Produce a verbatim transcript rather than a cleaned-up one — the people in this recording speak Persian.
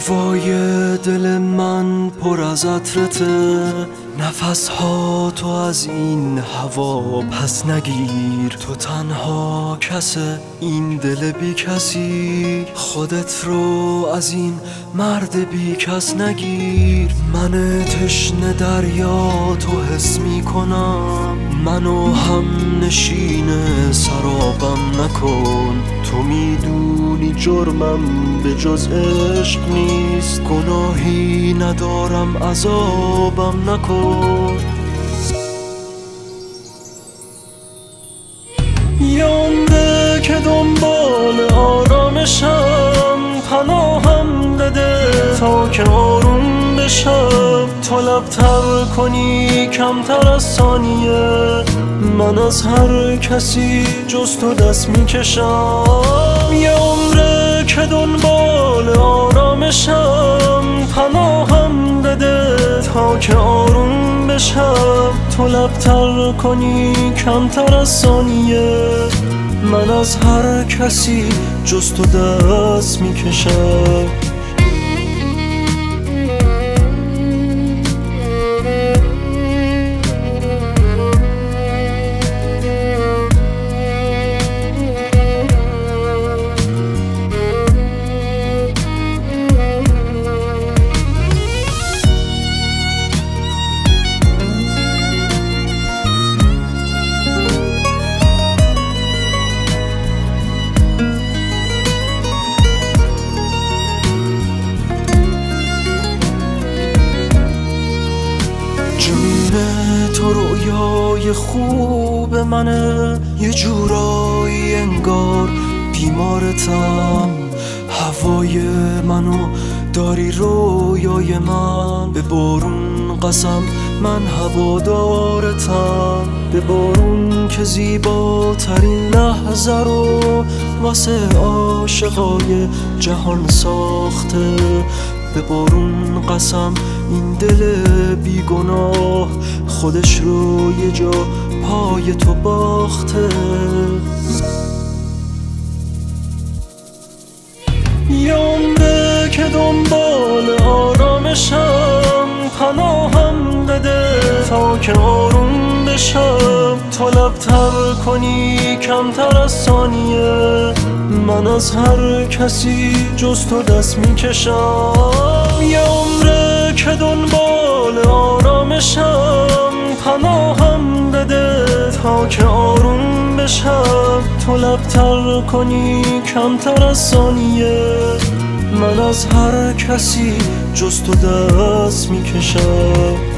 هوای دل من پر از عطرته، نفس ها تو از این هوا پس نگیر. تو تنها کس این دل بی کسی، خودت رو از این مرد بی کس نگیر. من تشنه دریا تو حس می کنم، منو هم نشین سرابم نکن. تو میدونی جرمم به جز عشق نیست، گناهی ندارم عذابم نکن. یه عمره که دنبال آرامشم، پناهم بده تا که آروم بشم. تو لبتر کنی کمتر از ثانیه، من از هر کسی جز تو دست میکشم. یه عمره که دنبال آرامشم، پناهم بده تا که آروم بشم. تو لبتر کنی کمتر از ثانیه، من از هر کسی جز تو دست میکشم. تو رویای خوب منه، یه جورایی انگار بیمارتم. هوای منو داری رویای من، به بارون قسم من هوادارتم. به بارون که زیباترین لحظه رو واسه عاشقای جهان ساخته. به بارون قسم این دل بیگناه، خودش رو یه جا پای تو باخته. یه عمره که دنبال آرامشم، پناهم بده تا که آروم بشم. تو لبتر کنی کمتر از ثانیه، من از هر کسی جز تو دست میکشم. یه عمره که دنبال آرامشم، پناهم بده تا که آروم بشم. تو لبتر کنی کمتر از ثانیه، من از هر کسی جز تو دست میکشم.